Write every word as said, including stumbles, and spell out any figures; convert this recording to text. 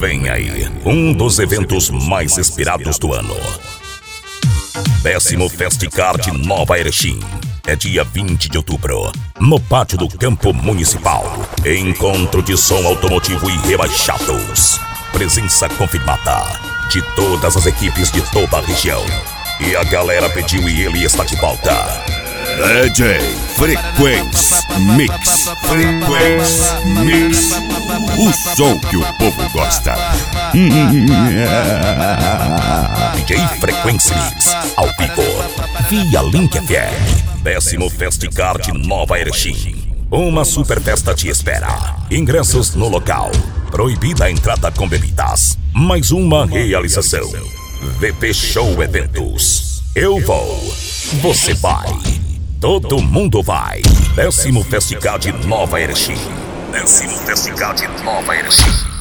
Vem aí, um dos eventos mais esperados do ano. Décimo Festcard Nova Erechim. É dia vinte de outubro, no pátio do Campo Municipal. Encontro de som automotivo e rebaixados. Presença confirmada de todas as equipes de toda a região. E a galera pediu e ele está de volta. D J Frequency Mix. Frequency Mix. O som que o povo gosta. D J Frequency Mix, ao vivo, via Link F M. Décimo Festcard Nova Erechim. Uma super festa te espera. Ingressos no local. Proibida a entrada com bebidas. Mais uma realização. V P Show Eventos. Eu vou. Você vai. Todo mundo vai. Décimo Festcard Nova Erechim. Décimo Festcard Nova Erechim.